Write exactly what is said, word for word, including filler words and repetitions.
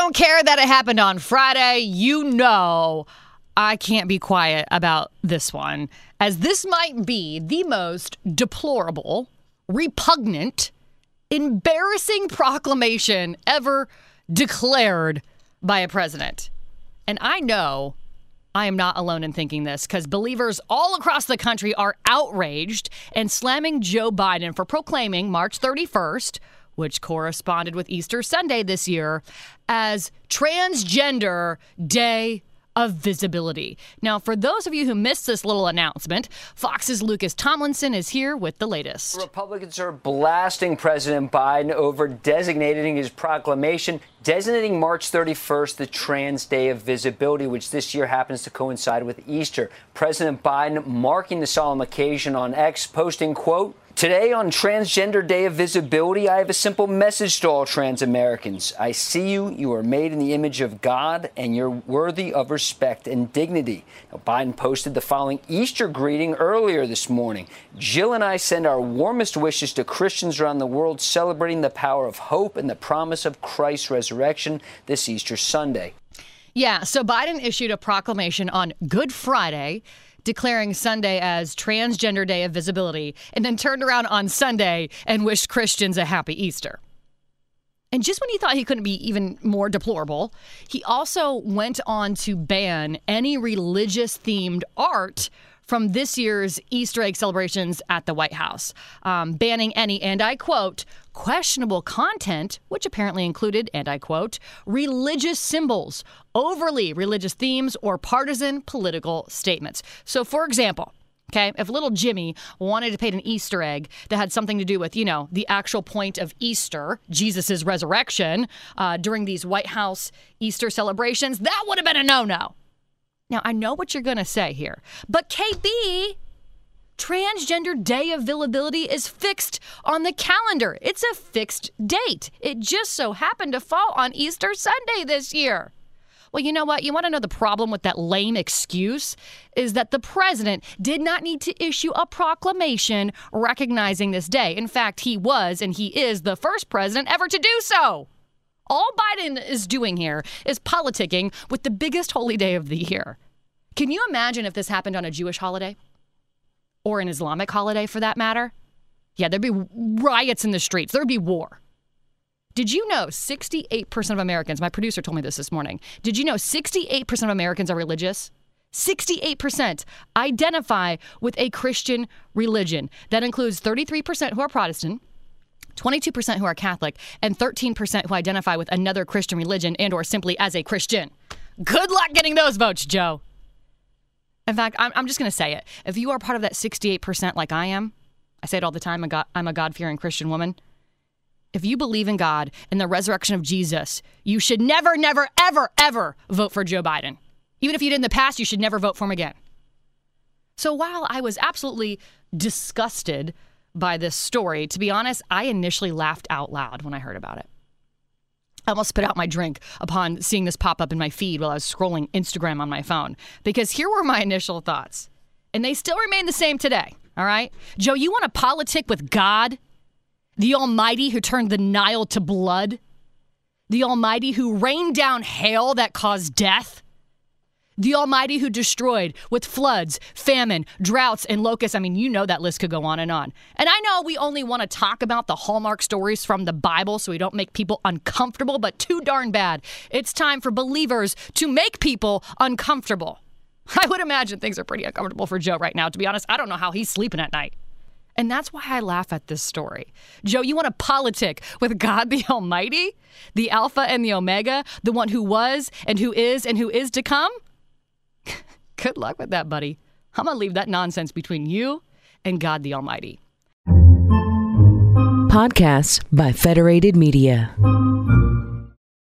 don't care that it happened on Friday. You know I can't be quiet about this one, as this might be the most deplorable, repugnant, embarrassing proclamation ever declared by a president. And I know I am not alone in thinking this, because believers all across the country are outraged and slamming Joe Biden for proclaiming March thirty-first, which corresponded with Easter Sunday this year, as Transgender Day of Visibility. Now, for those of you who missed this little announcement, Fox's Lucas Tomlinson is here with the latest. Republicans are blasting President Biden over designating his proclamation, designating March thirty-first the Trans Day of Visibility, which this year happens to coincide with Easter. President Biden marking the solemn occasion on X, posting, quote, "Today on Transgender Day of Visibility, I have a simple message to all trans Americans. I see you. You are made in the image of God, and you're worthy of respect and dignity." Now, Biden posted the following Easter greeting earlier this morning. "Jill and I send our warmest wishes to Christians around the world celebrating the power of hope and the promise of Christ's resurrection this Easter Sunday." Yeah, so Biden issued a proclamation on Good Friday declaring Sunday as Transgender Day of Visibility, and then turned around on Sunday and wished Christians a happy Easter. And just when he thought he couldn't be even more deplorable, he also went on to ban any religious-themed art from this year's Easter egg celebrations at the White House, um, banning any, and I quote, questionable content, which apparently included, and I quote, religious symbols, overly religious themes, or partisan political statements. So, for example, okay, if little Jimmy wanted to paint an Easter egg that had something to do with, you know, the actual point of Easter, Jesus' resurrection, uh, during these White House Easter celebrations, that would have been a no-no. Now, I know what you're going to say here, but K B, Transgender Day of Visibility is fixed on the calendar. It's a fixed date. It just so happened to fall on Easter Sunday this year. Well, you know what? You want to know the problem with that lame excuse is that the president did not need to issue a proclamation recognizing this day. In fact, he was and he is the first president ever to do so. All Biden is doing here is politicking with the biggest holy day of the year. Can you imagine if this happened on a Jewish holiday? Or an Islamic holiday, for that matter? Yeah, there'd be riots in the streets. There'd be war. Did you know sixty-eight percent of Americans, my producer told me this this morning, did you know sixty-eight percent of Americans are religious? sixty-eight percent identify with a Christian religion. That includes thirty-three percent who are Protestant, twenty-two percent who are Catholic, and thirteen percent who identify with another Christian religion and or simply as a Christian. Good luck getting those votes, Joe. In fact, I'm, I'm just going to say it. If you are part of that sixty-eight percent like I am, I say it all the time, I'm a God, I'm a God-fearing Christian woman. If you believe in God and the resurrection of Jesus, you should never, never, ever, ever vote for Joe Biden. Even if you did in the past, you should never vote for him again. So while I was absolutely disgusted by this story, to be honest, I initially laughed out loud when I heard about it. I almost spit out my drink upon seeing this pop up in my feed while I was scrolling Instagram on my phone, because here were my initial thoughts, and they still remain the same today, all right? Joe, you want to politic with God, the Almighty who turned the Nile to blood, the Almighty who rained down hail that caused death, the Almighty who destroyed with floods, famine, droughts, and locusts. I mean, you know that list could go on and on. And I know we only want to talk about the Hallmark stories from the Bible so we don't make people uncomfortable, but too darn bad. It's time for believers to make people uncomfortable. I would imagine things are pretty uncomfortable for Joe right now. To be honest, I don't know how he's sleeping at night. And that's why I laugh at this story. Joe, you want to politic with God the Almighty, the Alpha and the Omega, the one who was and who is and who is to come? Good luck with that, buddy. I'm going to leave that nonsense between you and God the Almighty. Podcasts by Federated Media.